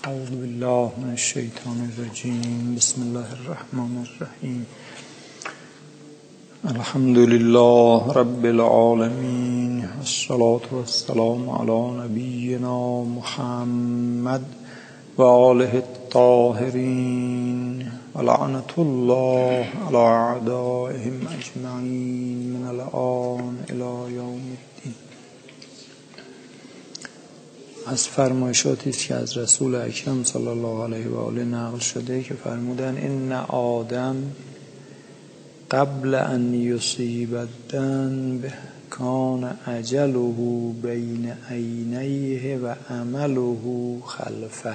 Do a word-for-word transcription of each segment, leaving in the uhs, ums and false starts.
اعوذ بالله من الشیطان الرجیم. بسم الله الرحمن الرحیم. الحمد لله رب العالمین، الصلاة والسلام علی نبینا محمد و آله الطاهرین و لعنة الله علی اعدائهم اجمعین من الآن الی یوم الدین. از فرمایشاتی است که از رسول اکرم صلی الله علیه و آله نقل شده که فرمودن ان آدم قبل ان یصیب الذنب کان اجله بین عینیه و عمله خلفه،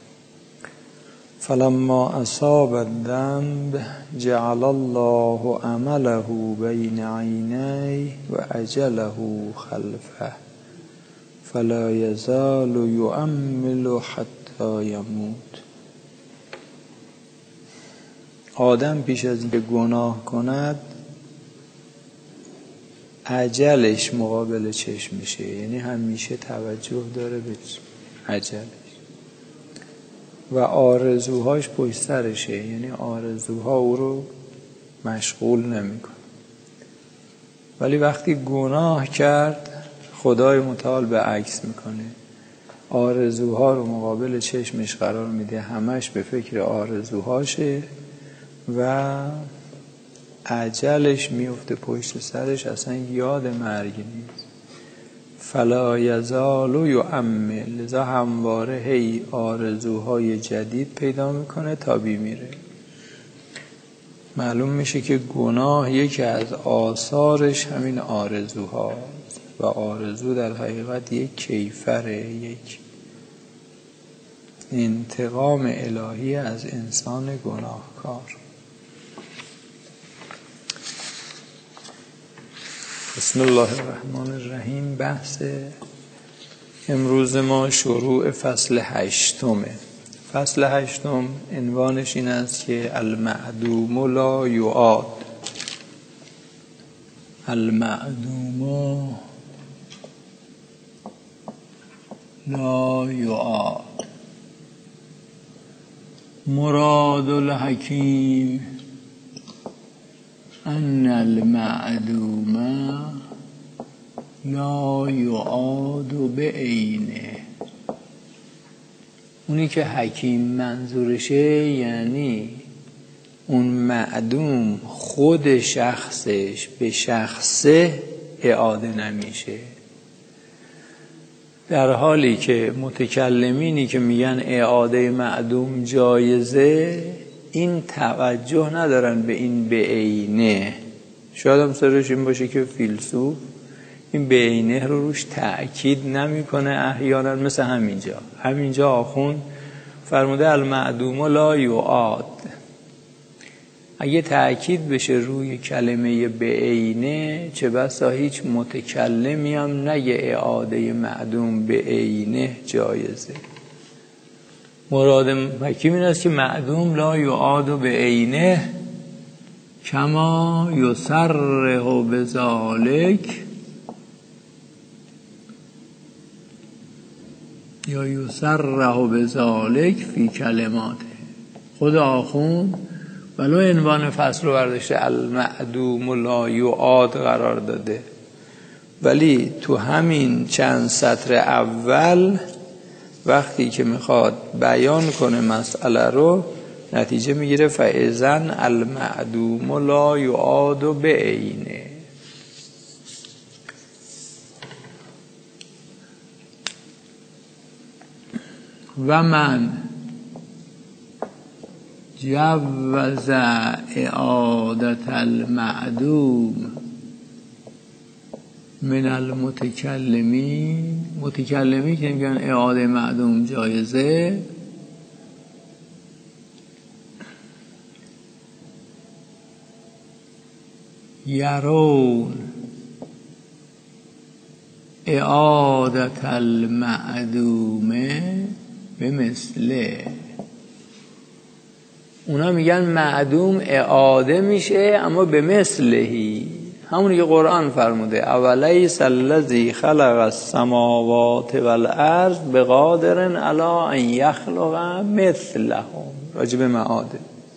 فلما اصاب الذنب جعل الله عمله بین عینیه و اجله خلفه، فلا یزال یؤمل حتی یموت. آدم پیش از اینکه گناه کند اجلش مقابل چشمشه، یعنی همیشه توجه داره به اجلش و آرزوهاش پشت سرشه، یعنی آرزوها او رو مشغول نمیکنه. ولی وقتی گناه کرد خدای متعال به عکس میکنه، آرزوها رو مقابل چشمش قرار میده، همش به فکر آرزوهاشه و اجلش میفته پشت سرش، اصلا یاد مرگ نیست. فلا یزال یؤمل، لذا همواره هی آرزوهای جدید پیدا میکنه تا بیمیره. معلوم میشه که گناه یکی از آثارش همین آرزوها و آرزو در حقیقت یک کیفره، یک انتقام الهی از انسان گناهکار. بسم الله الرحمن الرحیم. بحث امروز ما شروع فصل هشتمه. فصل هشتم عنوانش این است که المعدوم لا یعاد. المعدوم لا یعاد. مراد الحکیم ان المعدوم لا یعاد بعینه. اونی که حکیم منظورشه یعنی اون معدوم خود شخصش به شخصه اعاده نمیشه، در حالی که متکلمینی که میگن اعاده معدوم جایزه این توجه ندارن به این به عینه. شاید هم سرش این باشه که فیلسوف این به عینه رو روش تأکید نمیکنه احیانا، مثل همینجا همینجا آخوند فرموده المعدوم لا یعاد. اگه تأکید بشه روی کلمه به عینه، چه بسا هیچ متکلمی هم نگه اعاده معدوم به عینه جایزه. مراد حکیم این است که معدوم لا یعاد به عینه کما یصرح بذالک یا یصرح بذالک فی کلماته. خود آخوند ولو عنوان فصل رو برداشته المعدوم لا یعاد قرار داده، ولی تو همین چند سطر اول وقتی که میخواد بیان کنه مسئله رو نتیجه میگیره فاذن المعدوم لا یعاد بعینه. و من جوز اعادت المعدوم من المتکلمین. متکلمی که میگن اعاده معدوم جایزه، یرون اعادت المعدوم به مثله. اونا میگن معدوم اعاده میشه اما به مثلهی، همونی که قرآن فرموده اولیس الذی خلق السماوات والارض بقادر علی ان یخلق مثلهم، راجب معاده.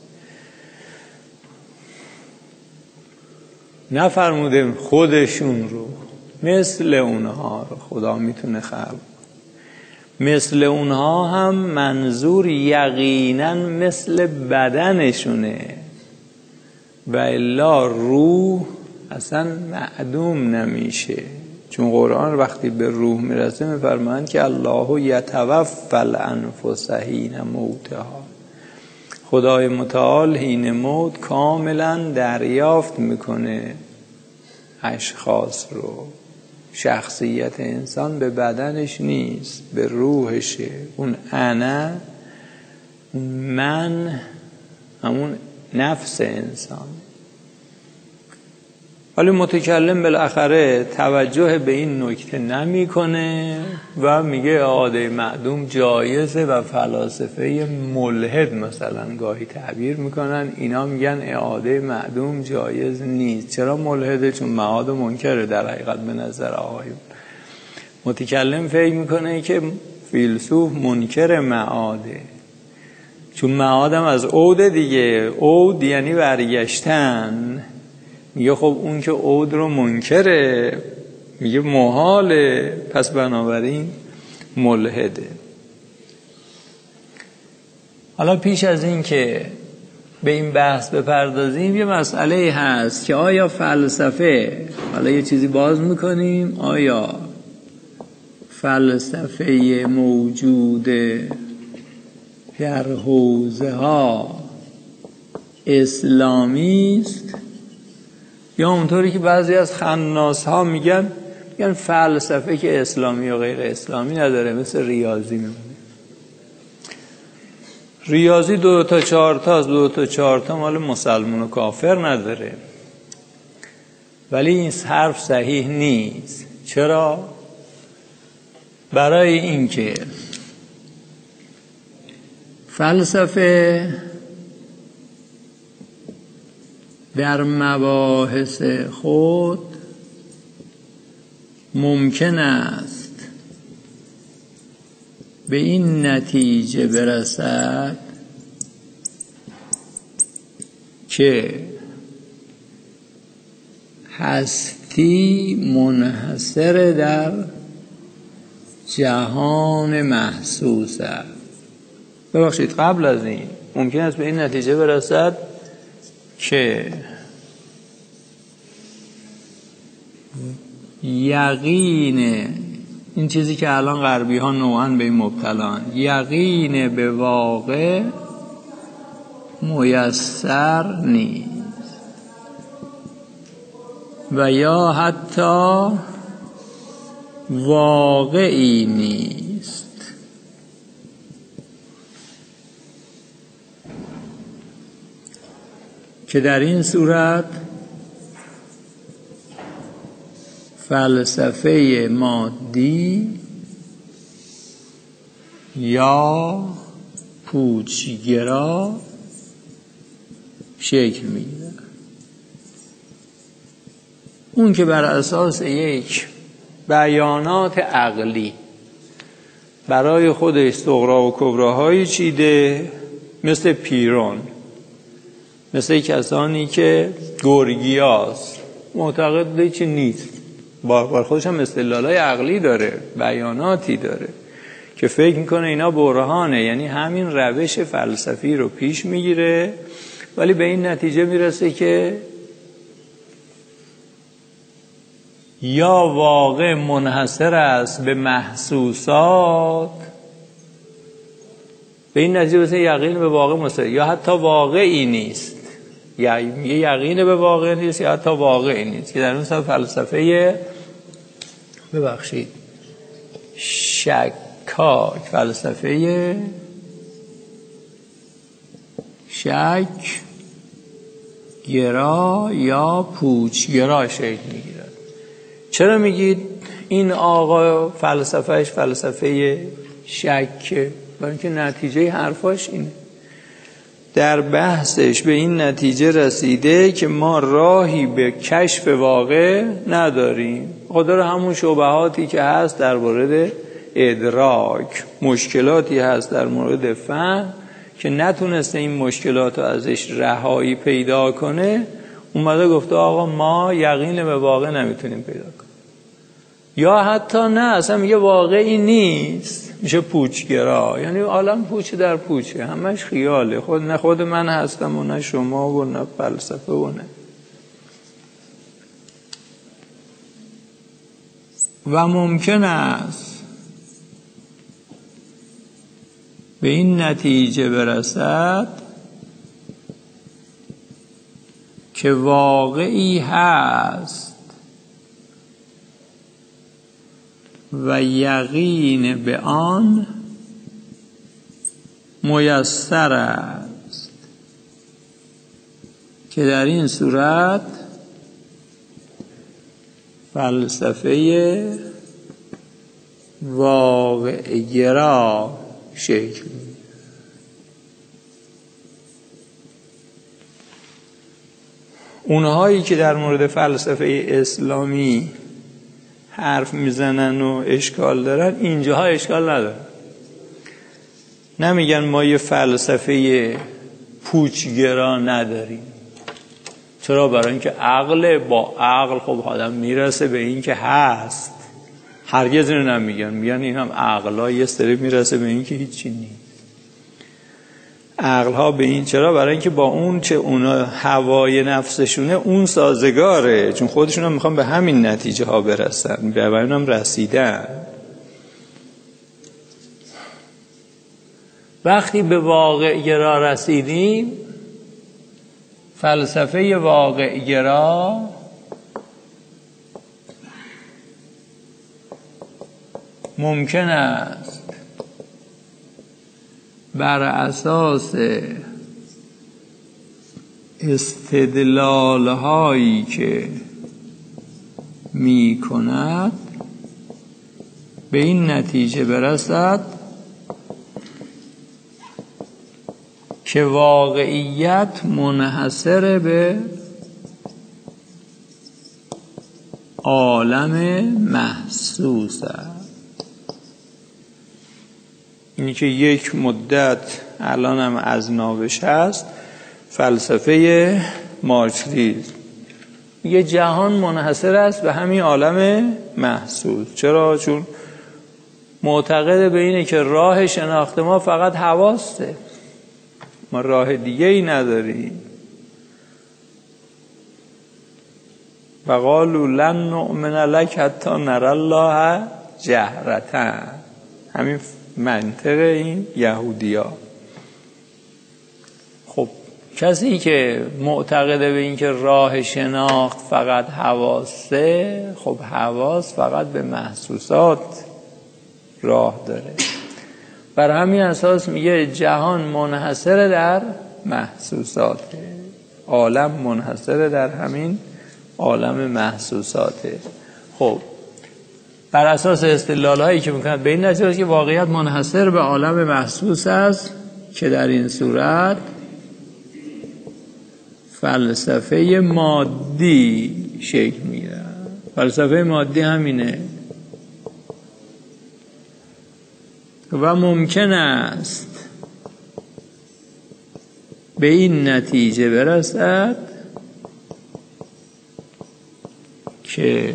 نفرموده خودشون رو، مثل اونها رو خدا میتونه خلق. مثل اونها هم منظور یقینا مثل بدنشونه، و الا روح اصلا معدوم نمیشه. چون قرآن وقتی به روح میرسه میفرمایند که الله یتوفی الانفس حین موتها، خدای متعال حین موت کاملا دریافت میکنه اشخاص رو. شخصیت انسان به بدنش نیست، به روحشه. اون انا، اون من، همون نفس انسان. ولی متکلم بالاخره توجه به این نکته نمیکنه و میگه اعاده معدوم جایزه و فلاسفه ملحد مثلا گاهی تعبیر میکنن اینا میگن اعاده معدوم جایز نیست. چرا ملحده؟ چون معاد منکره در حقیقت به نظر آقایون. متکلم فکر میکنه که فیلسوف منکر معاده، چون معادم از عود دیگه، عود یعنی برگشتن. میگه خب اون که عود رو منکره، میگه محاله، پس بنابراین ملحده. حالا پیش از این که به این بحث بپردازیم یه مسئله هست که آیا فلسفه، حالا یه چیزی باز میکنیم، آیا فلسفه موجود در حوزه ها اسلامی است، یا اونطوری که بعضی از خناس ها میگن میگن فلسفه که اسلامی و غیر اسلامی نداره، مثل ریاضی میمونه. ریاضی دو تا چهار تا از دو تا چهار تا مال مسلمان و کافر نداره، ولی این حرف صحیح نیست. چرا؟ برای اینکه فلسفه در مباحث خود ممکن است به این نتیجه برسد که هستی منحصر در جهان محسوس است. ببخشید قبل از این ممکن است به این نتیجه برسد که یقین، این چیزی که الان غربی ها نوعاً به این مبتلان، یقین به واقع میسر نیست و یا حتی واقعی نیست. که در این صورت فلسفه مادی یا پوچگرا شکل میگیره. اون که بر اساس یک بیانات عقلی برای خودش صغرا و کبراهایی چیده، مثل پیرون، مثل کسانی که گورگیاس معتقد چی نیست، بر خودش هم استدلالای عقلی داره، بیاناتی داره که فکر میکنه اینا برهانه، یعنی همین روش فلسفی رو پیش میگیره، ولی به این نتیجه میرسه که یا واقع منحصر است به محسوسات، به این نتیجه مثل یقین به واقع مستقیم، یا حتی واقعی نیست، یا یقین به واقع نیست یا حتی واقعی نیست، که در اون صورت فلسفه ببخشید شکاک، فلسفه شک گرا یا پوچ گرا شکل میگیرد. چرا میگید این آقا فلسفهش فلسفه شک؟ برای اینکه نتیجه حرفاش اینه. در بحثش به این نتیجه رسیده که ما راهی به کشف واقع نداریم، خاطر همون شبهاتی که هست در مورد ادراک، مشکلاتی هست در مورد فهم که نتونسته این مشکلات رو ازش رهایی پیدا کنه، اومده گفته آقا ما یقین به واقع نمیتونیم پیدا کنیم. یا حتی نه، اصلا میگه واقعی نیست، میشه پوچگرا، یعنی عالم پوچ در پوچه، همش خیاله، خود نه خود من هستم و نه شما و نه فلسفه و نه. و ممکن است به این نتیجه برسد که واقعی هست و یقین به آن میسر است، که در این صورت فلسفه واقع گرا شکل می‌گیرد. اونهایی که در مورد فلسفه اسلامی حرف میزنن و اشکال دارن، اینجاها اشکال ندارن. نمیگن ما یه فلسفه پوچگرا نداریم. چرا؟ برای اینکه عقل با عقل خب آدم میرسه به این که هست. هرگز اینو نمیگن، میگن این هم عقل‌ها یه سری میرسه به این که هیچی نیست. عقل‌ها به این، چرا؟ برای اینکه با اون چه اونا هوای نفسشونه اون سازگاره، چون خودشون هم میخوان به همین نتیجه ها برسن، به همین هم رسیدن. وقتی به واقع گرا رسیدیم، فلسفه واقع گرا ممکن است بر اساس استدلال هایی که می کند به این نتیجه برسد که واقعیت منحصر به عالم محسوس است. اینی که یک مدت الان هم از نابش هست، فلسفه مارکسیسم میگه جهان منحصر است به همین عالم محسوس. چرا؟ چون معتقد به اینه که راه شناخت ما فقط حواسه، ما راه دیگه ای نداریم. و قالوا لن نؤمن لک حتی نری الله جهرة. همین منطق این یهودیا. خب کسی که معتقده به این که راه شناخت فقط حواسه، خب حواس فقط به محسوسات راه داره. بر همین اساس میگه جهان منحصر در محسوساته، عالم منحصر در همین عالم محسوساته. خب بر اساس استدلال هایی که میکنند به این نتیجه که واقعیت منحصر به عالم محسوس است، که در این صورت فلسفه مادی شکل میگیرد. فلسفه مادی همینه. و ممکن است به این نتیجه برسد که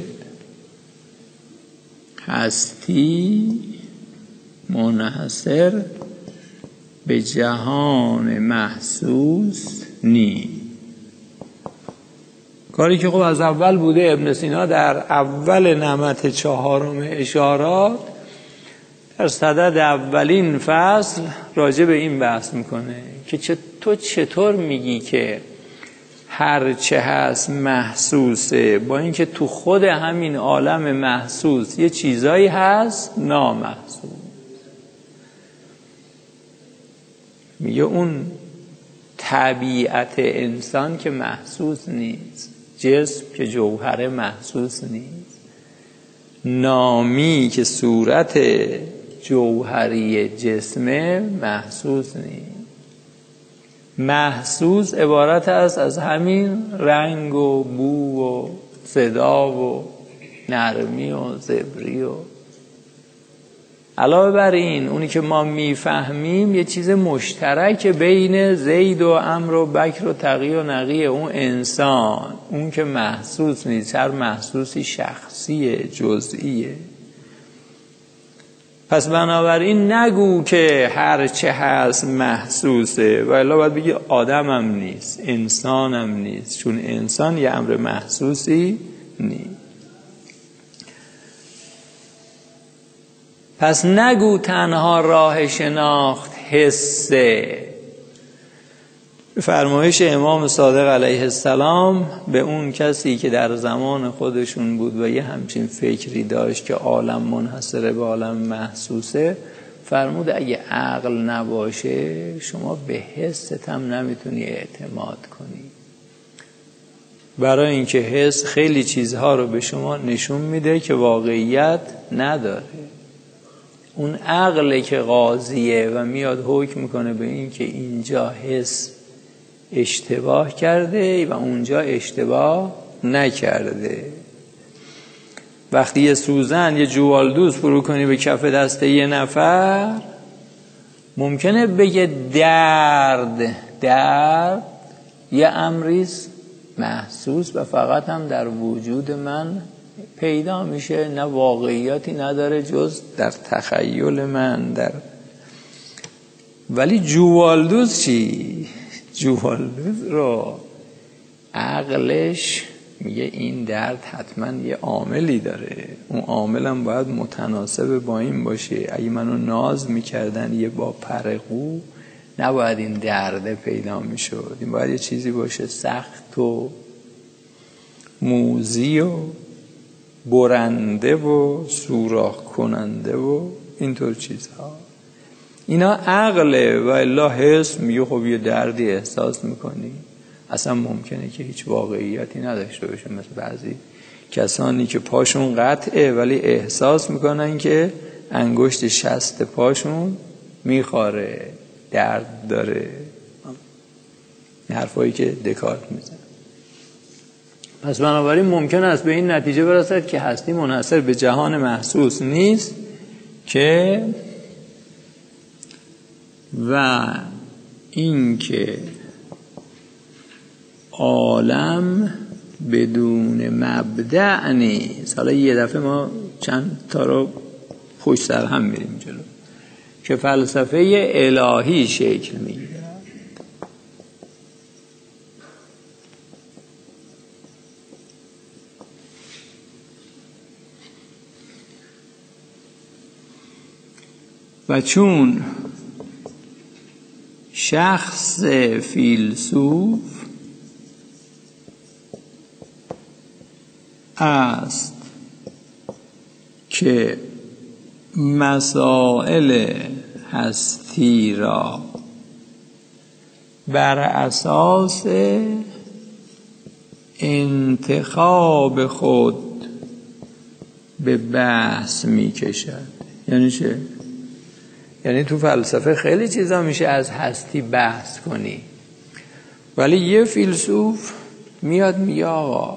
هستی منحصر به جهان محسوس نیست. کاری که خب از اول بوده. ابن سینا در اول نمط چهارم اشارات در صدد اولین فصل راجع به این بحث میکنه که چه تو چطور میگی که هر چه هست محسوسه، با اینکه تو خود همین عالم محسوس یه چیزایی هست نامحسوس. میگه اون طبیعت انسان که محسوس نیست، جسم که جوهر محسوس نیست، نامی که صورت جوهری جسمه محسوس نیست، محسوس عبارت است از همین رنگ و بو و صدا و نرمی و زبری و علاوه بر این اونی که ما میفهمیم یه چیز مشترک بین زید و عمرو و بکر و تقی و نقی، اون انسان، اون که محسوس نیست، هر محسوسی شخصیه، جزئیه. پس بنابراین نگو که هر چه هست محسوسه، و الا باید بگی آدمم نیست، انسانم نیست، چون انسان یه امر محسوسی نیست. پس نگو تنها راه شناخت حسه. فرمایش امام صادق علیه السلام به اون کسی که در زمان خودشون بود و یه همچین فکری داشت که عالم منحصره به عالم محسوسه، فرمود اگه عقل نباشه شما به حست هم نمیتونی اعتماد کنی، برای اینکه حس خیلی چیزها رو به شما نشون میده که واقعیت نداره. اون عقله که قاضیه و میاد حکم میکنه به این که اینجا حس اشتباه کرده و اونجا اشتباه نکرده. وقتی یه سوزن، یه جوالدوز فرو کنی به کف دست یه نفر، ممکنه بگه درد درد یه امریست محسوس و فقط هم در وجود من پیدا میشه، نه واقعیتی نداره جز در تخیل من. در ولی جوالدوز چی؟ جوالدوز رو عقلش میگه این درد حتما یه عاملی داره، اون عاملم باید متناسب با این باشه. اگه منو ناز میکردن یه با پرقو، نباید این درد پیدا میشد، این باید یه چیزی باشه سخت و موزی و برنده و سوراخ کننده و اینطور چیزها. اینا عقله و الا حس میگه خب یه دردی احساس میکنی، اصلا ممکنه که هیچ واقعیتی نداشته باشه. مثل بعضی کسانی که پاشون قطعه ولی احساس میکنن که انگشت شست پاشون میخاره، درد داره. این حرفایی که دکارت میزن. پس بنابراین ممکن است به این نتیجه برسد که هستی منحصر به جهان محسوس نیست، که و این که عالم بدون مبدأ نیست. حالا یه دفعه ما چند تا رو پشت سر هم میریم جلو که فلسفه الهی شکل میگیره. و چون شخص فیلسوف است که مسائل هستی را بر اساس انتخاب خود به بحث می کشد. یعنی چه؟ یعنی تو فلسفه خیلی چیزا میشه از هستی بحث کنی، ولی یه فیلسوف میاد میگه آقا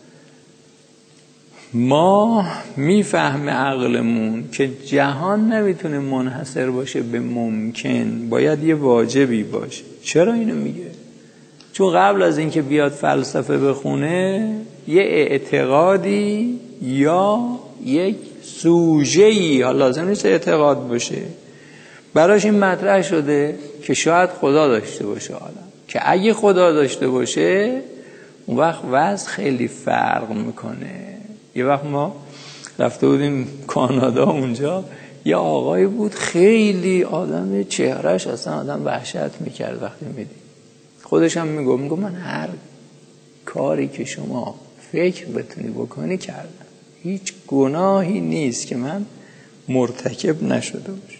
ما میفهمه عقلمون که جهان نمیتونه منحصر باشه به ممکن، باید یه واجبی باشه. چرا اینو میگه؟ چون قبل از اینکه بیاد فلسفه بخونه یه اعتقادی یا یک سوژه‌ای، حالا لازم نیست اعتقاد باشه، براش این مطرح شده که شاید خدا داشته باشه عالم، که اگه خدا داشته باشه اون وقت وضع خیلی فرق میکنه. یه وقت ما رفته بودیم کانادا، اونجا یه آقای بود خیلی آدم، چهرهش اصلا آدم وحشت میکرد وقتی میدید. خودش هم میگو میگو من هر کاری که شما فکر بتونی بکنی کردم، هیچ گناهی نیست که من مرتکب نشده باشه.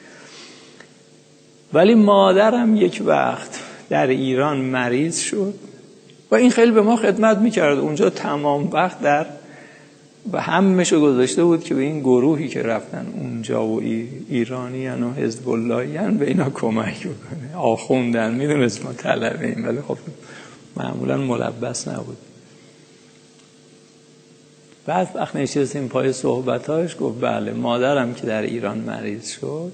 ولی مادرم یک وقت در ایران مریض شد و این خیلی به ما خدمت میکرد. اونجا تمام وقت در و همه‌شو گذاشته بود که به این گروهی که رفتن اونجا و ایرانیان و حزب اللهیان به اینا کمک بکنه. آخوندن، میدونست ما طلبه این، ولی خب معمولا ملبس نبود. بعد وقت نشستیم پای صحبتاش گفت بله مادرم که در ایران مریض شد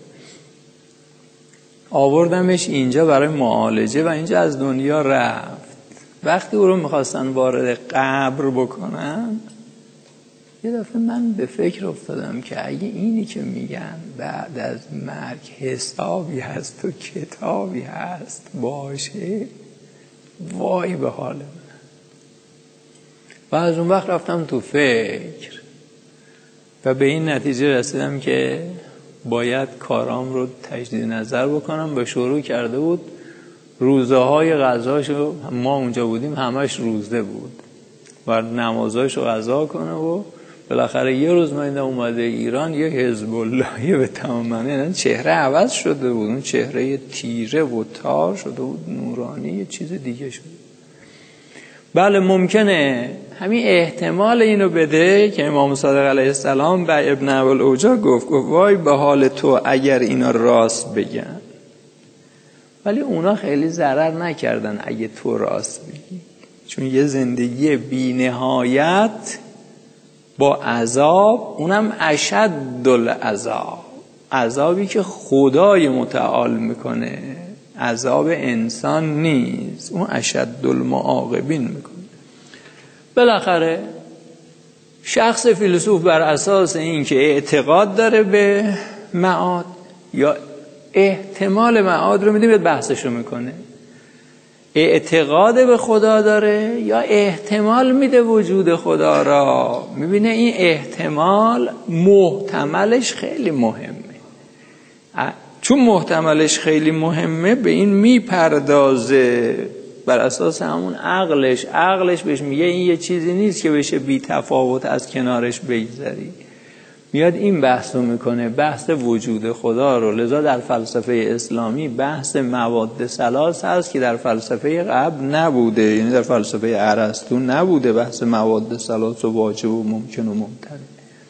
آوردمش اینجا برای معالجه و اینجا از دنیا رفت. وقتی او رو میخواستن وارد قبر بکنن یه دفعه من به فکر افتادم که اگه اینی که میگن بعد از مرگ حسابی هست و کتابی هست باشه، وای به حال من. و از اون وقت رفتم تو فکر و به این نتیجه رسیدم که باید کارام رو تجدید نظر بکنم. و شروع کرده بود روزه های غذاشو، ما اونجا بودیم همش روزه بود و نمازاشو قضا کنه و بالاخره یه روز من اومده ایران یه حزب اللهی به تمام معنی چهره عوض شده بود، اون چهره تیره و تار شده بود نورانی، یه چیز دیگه شده. بله ممکنه همین احتمال اینو بده که امام صادق علیه السلام به ابن ابوالعوجا گفت گفت وای به حال تو اگر اینا راست بگن، ولی اونا خیلی ضرر نکردن اگه تو راست بگی، چون یه زندگی بی نهایت با عذاب، اونم اشد العذاب، عذابی که خدای متعال میکنه، عذاب انسان نیست، اون اشد المعاقبین میکنه. بالاخره شخص فیلسوف بر اساس این که اعتقاد داره به معاد یا احتمال معاد رو میده بحثش رو میکنه، اعتقاد به خدا داره یا احتمال میده وجود خدا را، میبینه این احتمال محتملش خیلی مهمه. چون محتملش خیلی مهمه به این میپردازه بر اساس همون عقلش. عقلش بهش میگه این یه چیزی نیست که بشه بی تفاوت از کنارش بگذری، میاد این بحث رو میکنه، بحث وجود خدا رو. لذا در فلسفه اسلامی بحث مواد ثلاث هست که در فلسفه قبل نبوده، یعنی در فلسفه ارسطو نبوده بحث مواد ثلاث و واجب و ممکن و ممتنع.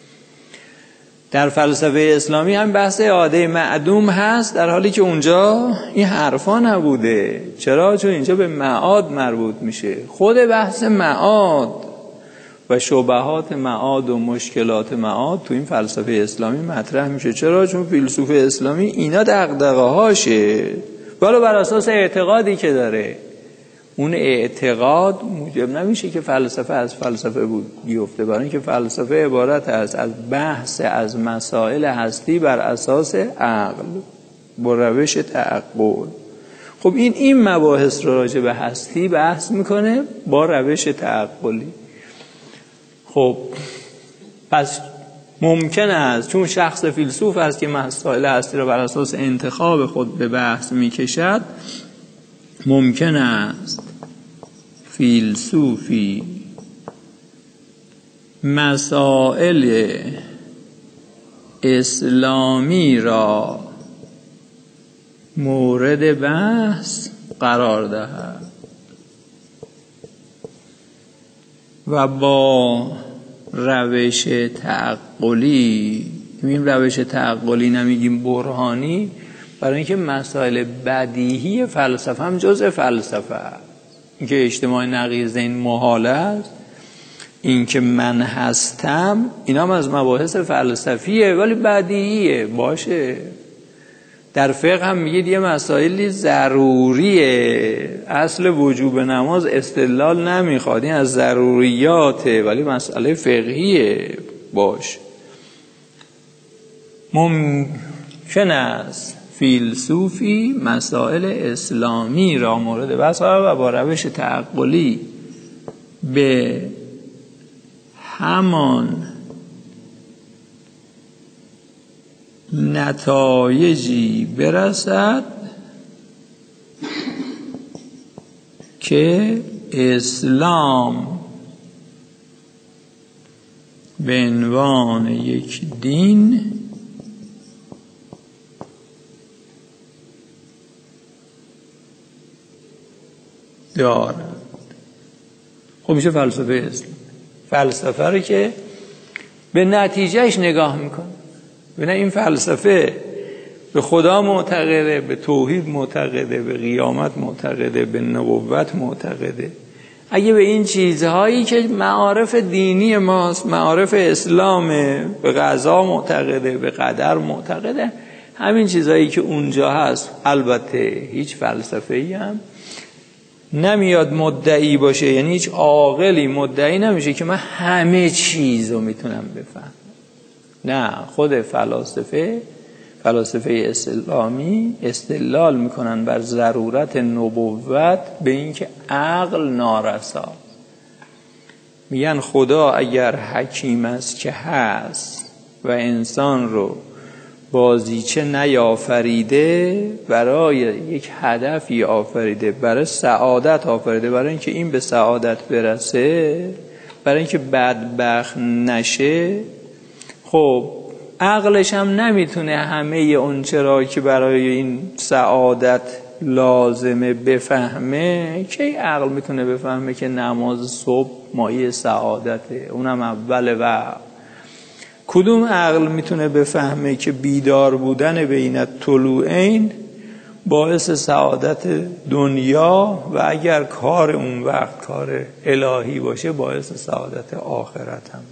در فلسفه اسلامی هم بحث اعاده معدوم هست، در حالی که اونجا این حرفا نبوده. چرا؟ چون اینجا به معاد مربوط میشه. خود بحث معاد و شبهات معاد و مشکلات معاد تو این فلسفه اسلامی مطرح میشه. چرا؟ چون فیلسوف اسلامی اینا دغدغه هاشه، ولی بر اساس اعتقادی که داره. اون اعتقاد موجب نمیشه که فلسفه از فلسفه بود بیفته، برای اینکه فلسفه عبارت است از بحث از مسائل هستی بر اساس عقل با روش تعقل. خب این این مباحث رو راجع به هستی بحث میکنه با روش تعقلی. خب پس ممکن است چون شخص فیلسوف است که مسائل هستی را بر اساس انتخاب خود به بحث میکشد، ممکن است فیلسوفی مسائل اسلامی را مورد بحث قرار دهد و با روش تعقلی، این روش تعقلی نمیگیم برهانی، برای اینکه مسائل بدیهی فلسفه هم جزء فلسفه است. اینکه اجتماع نقیضین محال است، اینکه من هستم، اینا هم از مباحث فلسفیه ولی بدیهیه. باشه در فقه هم میگید یه مسائلی ضروریه، اصل وجوب نماز استدلال نمیخواد، این از ضروریاته ولی مسئله فقهیه. باش ممکن است فیلسوفی مسائل اسلامی را مورد بحث و با روش تعقلی به همان نتایجی برسد که اسلام به عنوان یک دین دارد. خب میشه فلسفه اسلام. فلسفه رو که به نتیجهش نگاه میکنه. ببین این فلسفه به خدا معتقده، به توحید معتقده، به قیامت معتقده، به نبوت معتقده. اگه به این چیزهایی که معارف دینی ماست، معارف اسلامه، به قضا معتقده، به قدر معتقده، همین چیزهایی که اونجا هست، البته هیچ فلسفه‌ای هم نمیاد مدعی باشه، یعنی هیچ عاقلی مدعی نمیشه که من همه چیزو میتونم بفهم. نه، خود فلاسفه فلاسفه اسلامی استدلال میکنن بر ضرورت نبوت به اینکه عقل نارسا. میگن خدا اگر حکیم است که هست و انسان رو بازیچه نیافریده، برای یک هدفی آفریده، برای سعادت آفریده، برای اینکه این به سعادت برسه، برای اینکه بدبخت نشه. خب عقلش هم نمیتونه همه اون چرا که برای این سعادت لازمه بفهمه. کی عقل میتونه بفهمه که نماز صبح مایه سعادته، اونم اول وقت؟ کدوم عقل میتونه بفهمه که بیدار بودن بین طلوعین باعث سعادت دنیا و اگر کار اون وقت کار الهی باشه باعث سعادت آخرت هم؟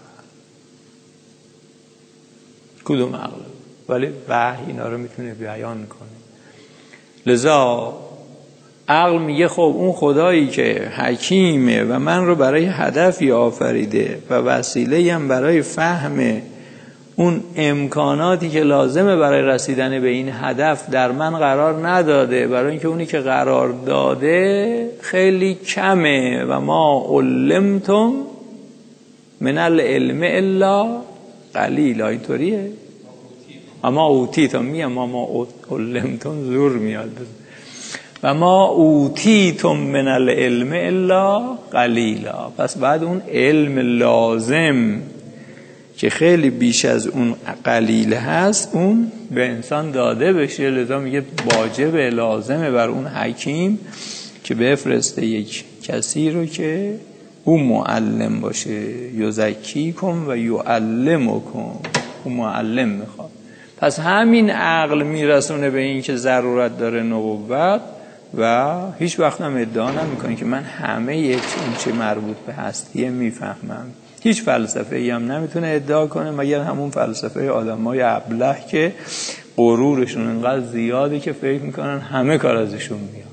کدوم عقل؟ ولی وحی اینا رو میتونه بیان کنه. لذا عقل میگه خب اون خدایی که حکیمه و من رو برای هدفی آفریده و وسیله هم برای فهم اون امکاناتی که لازمه برای رسیدن به این هدف در من قرار نداده، برای اینکه اونی که قرار داده خیلی کمه. و ما علمتم من العلم الا قلیلا، اینطوریه. اما اوتیتم میگم ما ما علمتم زور میاد. و ما اوتیتم من العلم الا قلیلا. پس بعد اون علم لازم که خیلی بیش از اون قلیل هست اون به انسان داده بشه. لذا میگه واجب لازمه بر اون حکیم که بفرسته یک کسی رو که او معلم باشه. یزکیکم و یعلمکم، او معلم میخواد. پس همین عقل میرسونه به این که ضرورت داره نبوت و هیچ وقت هم ادعا نمیکنه که من همه یک این چه مربوط به هستیه میفهمم. هیچ فلسفه‌ای هم نمیتونه ادعا کنه مگر همون فلسفه آدمای ابله که غرورشون انقدر زیاده که فکر میکنن همه کار ازشون میاد.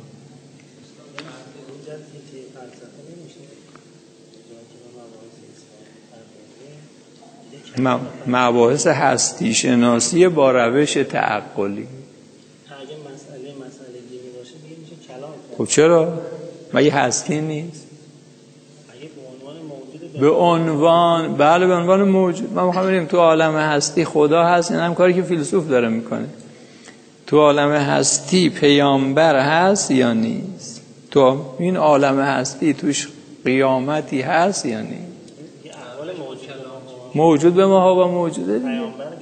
مباحث هستی شناسی با روش تعقلی. اگه مسئله مسئله دینی باشه دیگه میشه کلام. خب چرا؟ مگه هستی نیست؟ اگه به عنوان موجود به عنوان بله به عنوان موجود. ما میخوام ببینیم تو عالم هستی خدا هست، این هم کاری که فیلسوف داره میکنه. تو عالم هستی پیامبر هست یا نیست؟ تو این عالم هستی توش قیامتی هست یا نیست؟ موجود به ما و موجوده دیگه.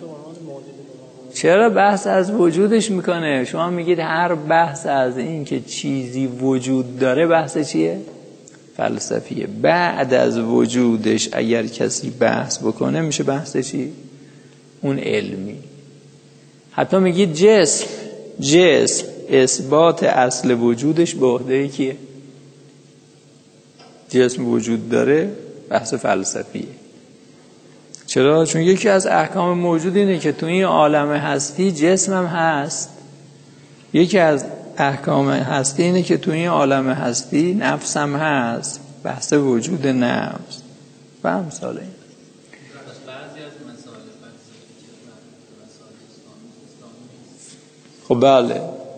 چرا بحث از وجودش میکنه؟ شما میگید هر بحث از این که چیزی وجود داره بحث چیه؟ فلسفیه. بعد از وجودش اگر کسی بحث بکنه میشه بحث چی؟ اون علمی. حتی میگید جسم جسم اثبات اصل وجودش به عهده کیه؟ جسم وجود داره بحث فلسفیه. چرا؟ چون یکی از احکام موجود اینه که تو این عالم هستی جسمم هست. یکی از احکام هستی اینه که تو این عالم هستی نفسم هست. بحث وجود نفس و امثال این. خب بله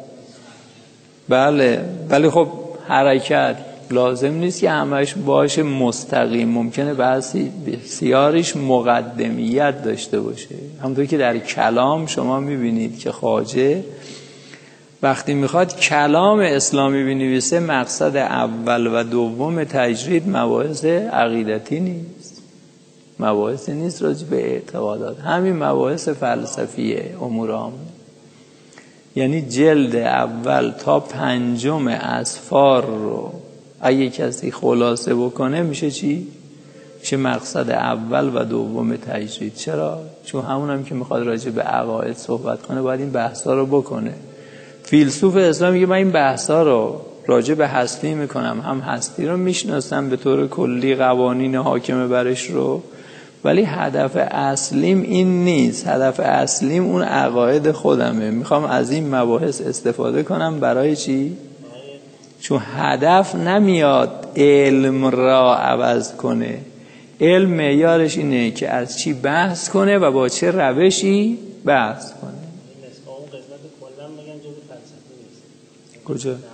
بله ولی خب حرکت لازم نیست که همش باشه مستقیم. ممکنه بعضی بسیاریش مقدمیت داشته باشه. همونطور که در کلام شما میبینید که خواجه وقتی میخواد کلام اسلامی بنویسه مقصد اول و دوم تجرید مباحث عقیدتی نیست، مباحثی نیست راجع به اعتقادات، همین مباحث فلسفیه امور عامه. یعنی جلد اول تا پنجم اسفار رو اگه کسی خلاصه بکنه میشه چی؟ میشه مقصد اول و دوم تجرید. چرا؟ چون همون هم که میخواد راجع به عقاید صحبت کنه باید این بحثا رو بکنه. فیلسوف اسلام میگه من این بحثا رو راجع به هستی میکنم، هم هستی رو میشناسم به طور کلی قوانین حاکم برش رو، ولی هدف اصلیم این نیست. هدف اصلیم اون عقاید خودمه. میخوام از این مباحث استفاده کنم برای چی؟ چون هدف نمیاد علم را عوض کنه. علم معیارش اینه که از چی بحث کنه و با چه روشی بحث کنه. کجا؟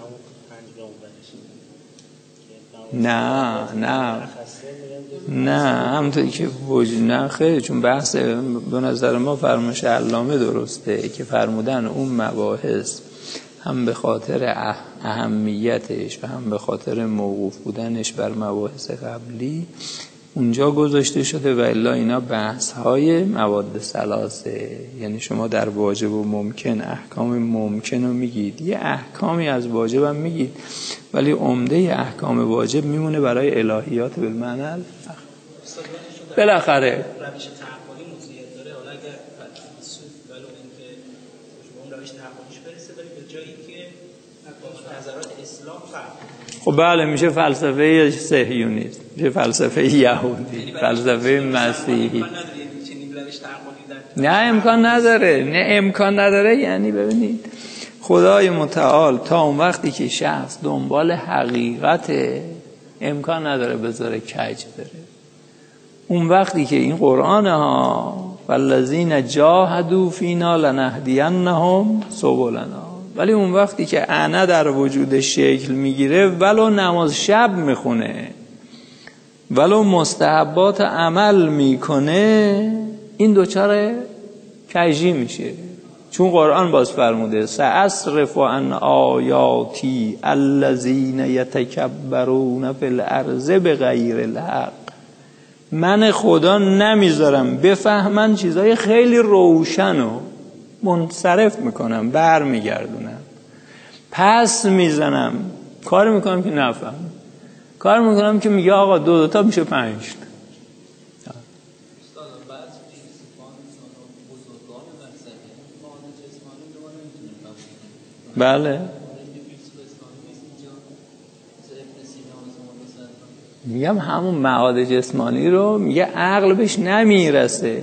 نه نه نه همونطوری که وجود نه خیلی، چون بحث به نظر ما فرمایش علامه درسته که فرمودن اون مباحث هم به خاطر اهمیتش و هم به خاطر موقوف بودنش بر مباحث قبلی اونجا گذاشته شده و الا اینا بحث های مواد ثلاثه. یعنی شما در واجب و ممکن احکام ممکن رو میگید، یه احکامی از واجب هم میگید، ولی عمده احکام واجب میمونه برای الهیات بالمعنى. بالاخره روش تعقلی موضوعیت داره. حالا اگر فیلسوف ولو اینکه اون روش تعقلیش برسه ولی به جایی که نظرات اسلام فرق، خب بله میشه فلسفه صهیونیسم، میشه فلسفه یهودی، فلسفه مسیحی. نه امکان نداره، نه امکان نداره. یعنی ببینید خدای متعال تا اون وقتی که شخص دنبال حقیقت امکان نداره بذاره کج بره. اون وقتی که این قرآن ها والذین جاهدوا فینا لنهدینهم سبلنا، ولی اون وقتی که انا در وجود شکل میگیره ولو نماز شب میخونه ولو مستحبات عمل میکنه این دوچار کجی میشه. چون قرآن باز فرموده سأصرف عن آیاتی الذین یتکبرون فی الارض بغیر الحق، من خدا نمیذارم بفهمن چیزای خیلی روشنو منصرف میکنم، بر میگردونم، پس میزنم، کار میکنم که نفهم، کار میکنم که میگه آقا دو دوتا میشه پنج. بله میگم همون معاد جسمانی رو میگه عقل بهش نمیرسه.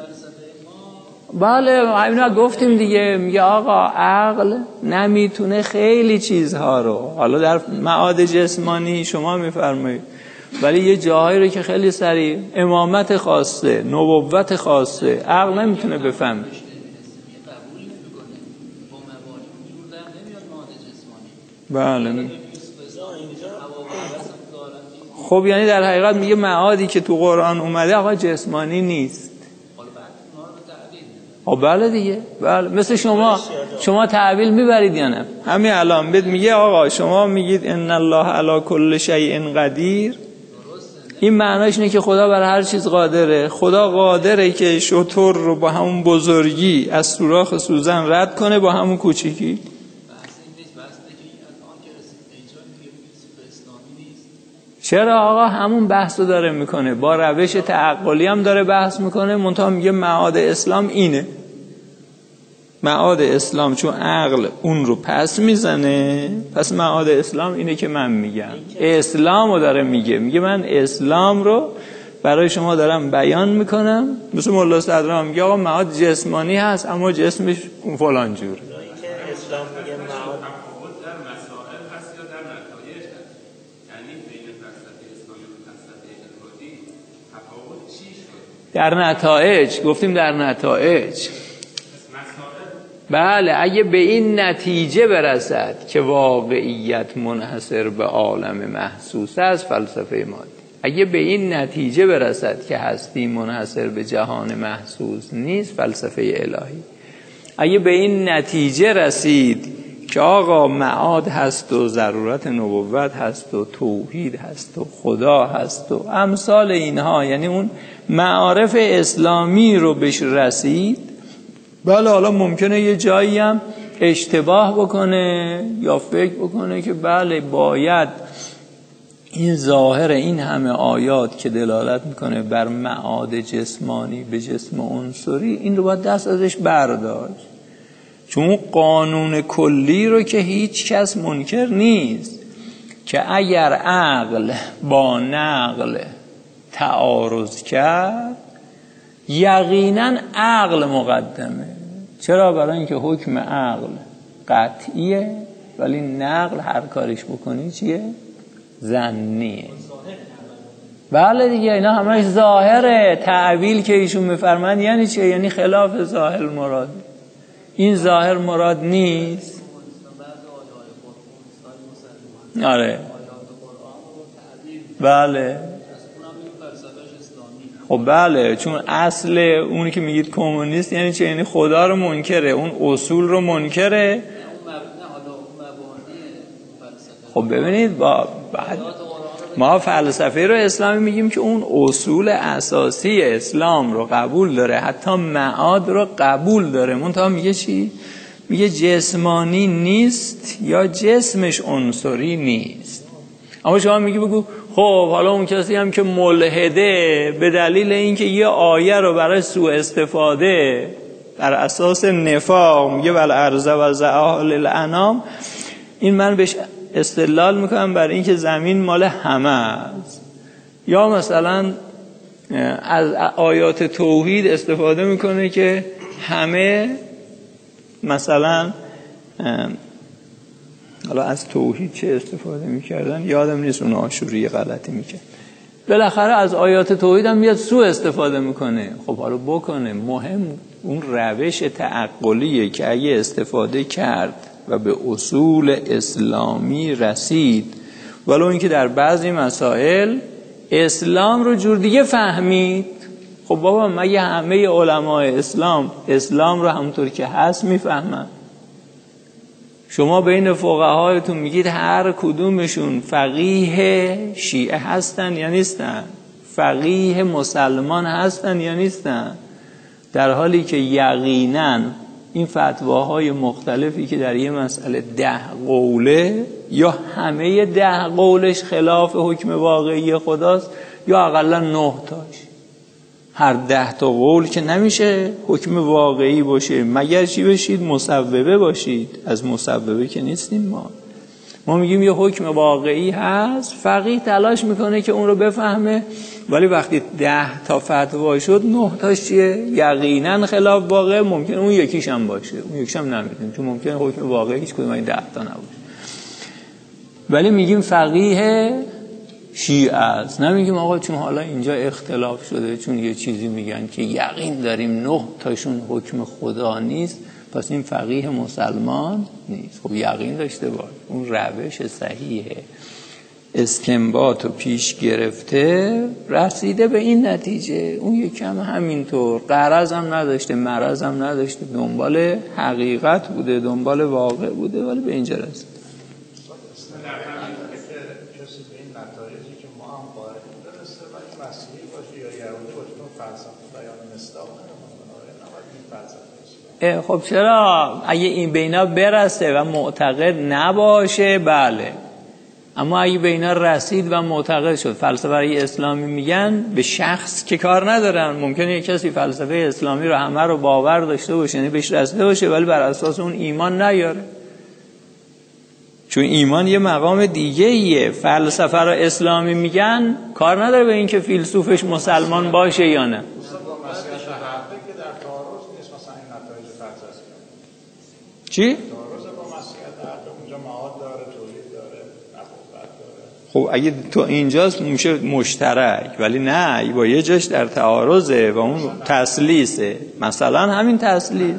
بله اینا گفتیم دیگه، میگه آقا عقل نمیتونه خیلی چیزها رو، حالا در معاد جسمانی شما میفرمایید، ولی یه جاهایی رو که خیلی سریع امامت خاصه، نبوت خاصه، عقل نمیتونه بفهمه. بله خب یعنی در حقیقت میگه معادی که تو قرآن اومده آقا جسمانی نیست. خب بله دیگه، بله مثل شما شما تعبیل میبرید یا نه؟ همین الان بهت میگه آقا شما میگید ان الله علی کل شیء قدیر، این معناش اینه که خدا بر هر چیز قادره. خدا قادره که شتر رو با همون بزرگی از سوراخ سوزن رد کنه با همون کوچیکی. چرا آقا همون بحث رو داره میکنه، با روش تعقلی هم داره بحث میکنه، منتها میگه معاد اسلام اینه. معاد اسلام چون عقل اون رو پس میزنه، پس معاد اسلام اینه که من میگم. اسلام رو داره میگه، میگه من اسلام رو برای شما دارم بیان میکنم. مثل مولا صدرا میگه آقا معاد جسمانی هست اما جسمش فلان جوره. اسلام میگه معاد در نتایج گفتیم، در نتایج بله اگه به این نتیجه برسد که واقعیت منحصر به عالم محسوس است فلسفه مادی، اگه به این نتیجه برسد که هستی منحصر به جهان محسوس نیست فلسفه الهی، اگه به این نتیجه رسید که آقا معاد هست و ضرورت نبوت هست و توحید هست و خدا هست و امثال اینها، یعنی اون معارف اسلامی رو بهش رسید، بله حالا ممکنه یه جایی هم اشتباه بکنه یا فکر بکنه که بله باید این ظاهر این همه آیات که دلالت میکنه بر معاد جسمانی به جسم عنصری، این رو باید دست ازش برداشت، چون قانون کلی رو که هیچ کس منکر نیست که اگر عقل با نقل تعارض کرد یقینا عقل مقدمه. چرا؟ برای اینکه حکم عقل قطعیه ولی نقل هر کارش بکنی چیه؟ ظنیه. بله دیگه، اینا همش ظاهره. تعویل که ایشون میفرمند یعنی چیه؟ یعنی خلاف ظاهر مراد. این ظاهر مراد نیست. آره بله خب بله، چون اصل اونی که میگید کمونیست یعنی چه؟ یعنی خدا رو منکره، اون اصول رو منکره. خب ببینید با بعد ما فلسفه رو اسلامی میگیم که اون اصول اساسی اسلام رو قبول داره، حتی معاد رو قبول داره. منتها میگه چی؟ میگه جسمانی نیست یا جسمش عنصری نیست. اما شما میگی بگو خب حالا اون کسی هم که ملحده به دلیل اینکه یه آیه رو برای سوء استفاده بر اساس نفاق میگه ول ارض و زعها للانام، این من بهش استدلال میکنم برای اینکه زمین مال همه است. یا مثلا از آیات توحید استفاده میکنه که همه مثلا حالا از توحید چه استفاده میکردن یادم نیست، اون آشوری غلطی میکرد. بالاخره از آیات توحید هم میاد سوء استفاده میکنه. خب حالا بکنه، مهم اون روش تعقلیه که اگه استفاده کرد و به اصول اسلامی رسید، ولو اینکه در بعضی مسائل اسلام رو جور دیگه فهمید. خب بابا مگه همه علمای اسلام اسلام رو همونطور که هست میفهمن؟ شما بین فقهایتون میگید هر کدومشون فقیه شیعه هستن یا نیستن؟ فقیه مسلمان هستن یا نیستن؟ در حالی که یقیناً این فتواهای مختلفی که در یه مسئله ده قوله، یا همه ده قولش خلاف حکم واقعی خداست یا اقلا نه تاش. هر ده تا قول که نمیشه حکم واقعی باشه، مگر چی بشید؟ مصوبه باشید. از مصوبه که نیستیم ما. ما میگیم یه حکم واقعی هست، فقیه تلاش میکنه که اون رو بفهمه، ولی وقتی ده تا فتوا شد نه تاش چیه؟ یقینا خلاف واقع. ممکنه اون یکیش هم باشه، اون یکیش هم نمیدونیم، چون ممکنه حکم واقعی هیچ کدوم این ده تا نباشه. ولی میگیم فقیه شیعه است، نمیگیم آقا چون حالا اینجا اختلاف شده، چون یه چیزی میگن که یقین داریم نه تاشون حکم خدا نیست، پس این فقیه مسلمان نیست. خب یقین داشته باش، اون روش صحیحه استنباط و پیش گرفته رسیده به این نتیجه. اون یکم همینطور غرض هم نداشته، مرض هم نداشته، دنبال حقیقت بوده، دنبال واقع بوده، ولی به اینجا رسید. خب چرا؟ اگه این بینا برسه و معتقد نباشه بله، اما اگه بینا رسید و معتقد شد. فلسفه اسلامی میگن به شخص که کار ندارن. ممکنه یک کسی فلسفه اسلامی رو همه رو باور داشته باشه، یعنی بهش رسیده باشه، ولی بر اساس اون ایمان نیاره، چون ایمان یه مقام دیگه ایه. فلسفه رو اسلامی میگن کار نداره به این که فیلسوفش مسلمان باشه یا نه. چی؟ خب اگه تو اینجاست میشه مشترک، ولی نه، با یه جاش در تعارضه و اون تسلیسه. مثلا همین تسلیس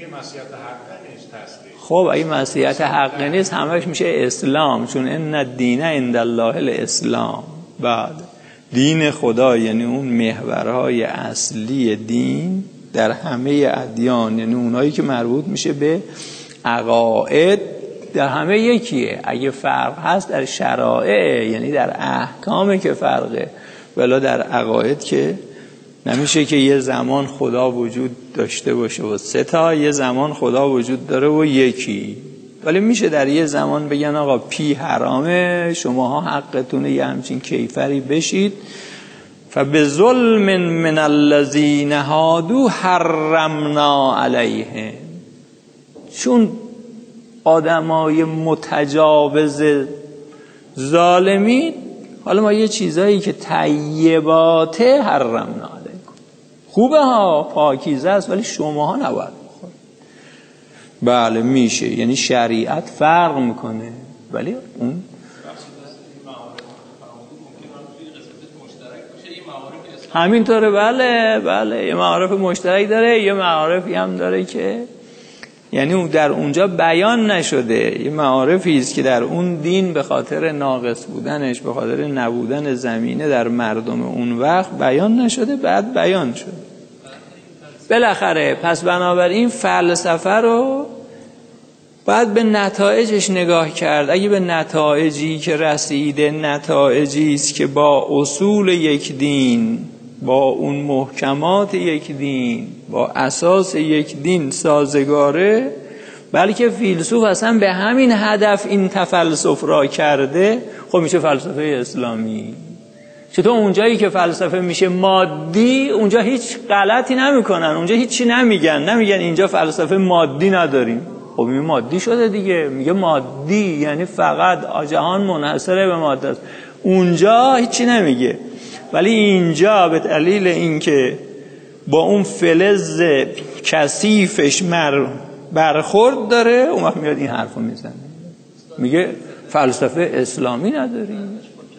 خب اگه مسیحیت حق نیست همش میشه اسلام، چون ان الدین عند الله الاسلام. بعد دین خدا یعنی اون محورهای اصلی دین در همه ادیان، یعنی اونایی که مربوط میشه به عقاید، در همه یکیه. اگه فرق هست در شرایع، یعنی در احکامه که فرقه، ولی در عقاید که نمیشه که یه زمان خدا وجود داشته باشه و سه تا، یه زمان خدا وجود داره و یکی. ولی میشه در یه زمان بگن آقا پی حرامه، شماها حقتونه یه همچین کیفری بشید. فبظلم من الذین هادوا حرمنا علیهم، چون آدمای متجاوز ظالمی، حالا ما یه چیزایی که طیباته حرمنا علیکم، خوبه ها، پاکیزه است، ولی شماها نباید بخورید. بله میشه، یعنی شریعت فرق میکنه، ولی اون همینطوره. بله بله یه معارف مشترک داره، یه معارفی هم داره که یعنی اون در اونجا بیان نشده، یه معارفی است که در اون دین به خاطر ناقص بودنش، به خاطر نبودن زمینه در مردم اون وقت بیان نشده، بعد بیان شد بالاخره. پس بنابراین فلسفه رو باید به نتایجش نگاه کرد. اگه به نتایجی که رسیده نتایجی است که با اصول یک دین، با اون محکمات یک دین، با اساس یک دین سازگاره، بلکه فیلسوف اصلا به همین هدف این تفلسف را کرده، خب میشه فلسفه اسلامی. چطور اونجایی که فلسفه میشه مادی، اونجا هیچ غلطی نمیکنن، اونجا هیچی نمیگن، نمیگن اینجا فلسفه مادی نداریم. خب این مادی شده دیگه، میگه مادی یعنی فقط جهان منحصره به ماده است، اونجا هیچی نمیگه. ولی اینجا به دلیل اینکه با اون فلز کثیفش مر برخورد داره، اون وقت میاد این حرفو میزنه، میگه فلسفه اسلامی نداریم.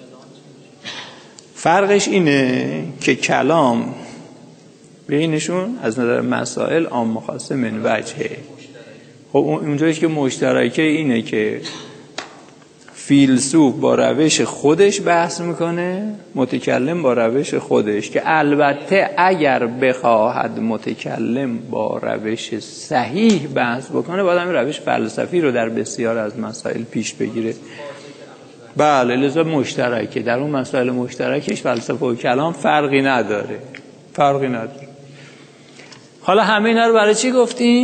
فرقش اینه که کلام بینشون از نظر مسائل عام خاص من وجهه. خب اونجایی که مشترکه اینه که فیلسوف با روش خودش بحث میکنه، متکلم با روش خودش، که البته اگر بخواهد متکلم با روش صحیح بحث بکنه، باید همین روش فلسفی رو در بسیار از مسائل پیش بگیره. بله لذا مشترکه، در اون مسائل مشترکش فلسفه و کلام فرقی نداره، فرقی نداره. حالا همه اینا رو برای چی گفتیم؟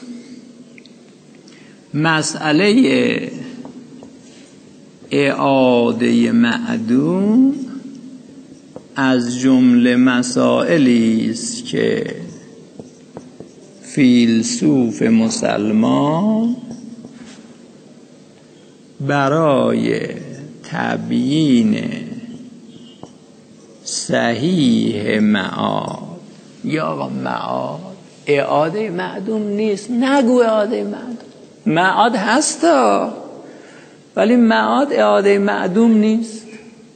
مسئله اعاده معدوم از جمله مسائلی است که فیلسوف مسلمان برای تبیین صحیح معاد، یا آقا معاد اعاده معدوم نیست، نگو اعاده معدوم، معاد هستا ولی معاد اعاده معدوم نیست.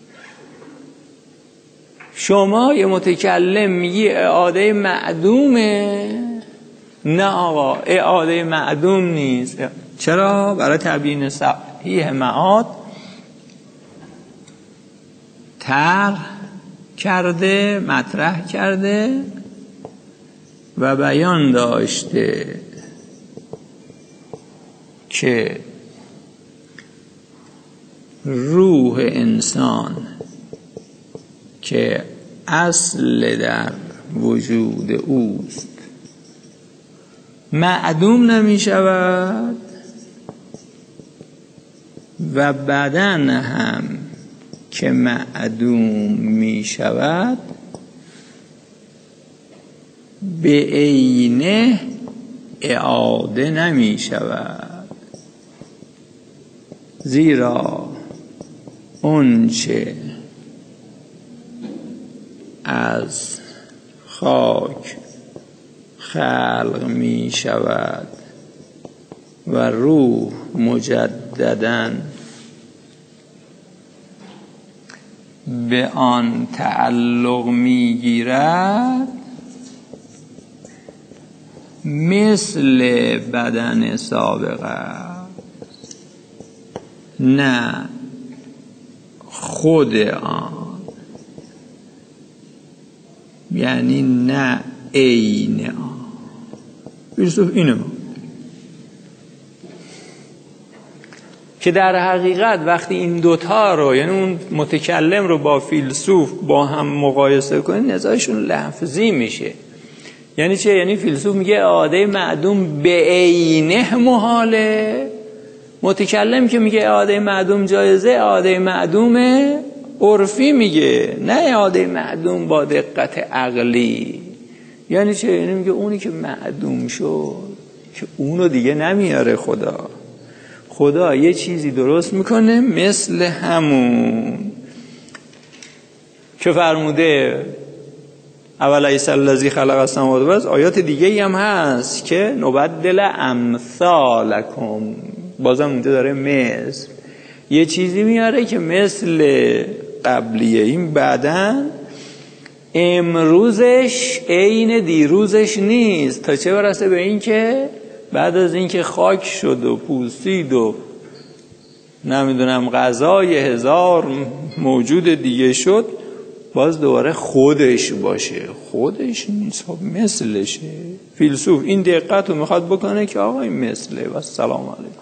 شما یه متکلم میگی اعاده معدومه، نه آقا اعاده معدوم نیست. چرا؟ برای تبیین صحیح معاد طرح کرده، مطرح کرده و بیان داشته که روح انسان که اصل در وجود اوست معدوم نمی شود و بدن هم که معدوم می شود به عینه اعاده نمی شود، زیرا اونچه از خاک خلق می شود و روح مجدداً به آن تعلق می گیرد، مثل بدن سابقه، نه خود آن، یعنی نه عین آن. فیلسوف اینه ما. که در حقیقت وقتی این دوتا رو، یعنی اون متکلم رو با فیلسوف با هم مقایسه کنید، نزاعشون لفظی میشه. یعنی چه؟ یعنی فیلسوف میگه اعاده معدوم به عینه محاله، متکلم که میگه اعاده معدوم جایزه، اعاده معدوم عرفی میگه، نه اعاده معدوم با دقت عقلی. یعنی چه؟ یعنی میگه اونی که معدوم شد که اونو دیگه نمیاره خدا. خدا یه چیزی درست میکنه مثل همون که فرموده اولیس الذی خلق السماوات والارض. آیات دیگه ای هم هست که نبدل امثالکم، بازم اونجا داره مثل یه چیزی میاره که مثل قبلیه، این بعدن امروزش عین دیروزش نیست، تا چه برسه به این که بعد از این که خاک شد و پوسید و نمیدونم غذای هزار موجود دیگه شد، باز دوباره خودش باشه. خودش نیست، مثلشه. فیلسوف این دقت رو میخواد بکنه که آقا این مثله. و السلام علیکم.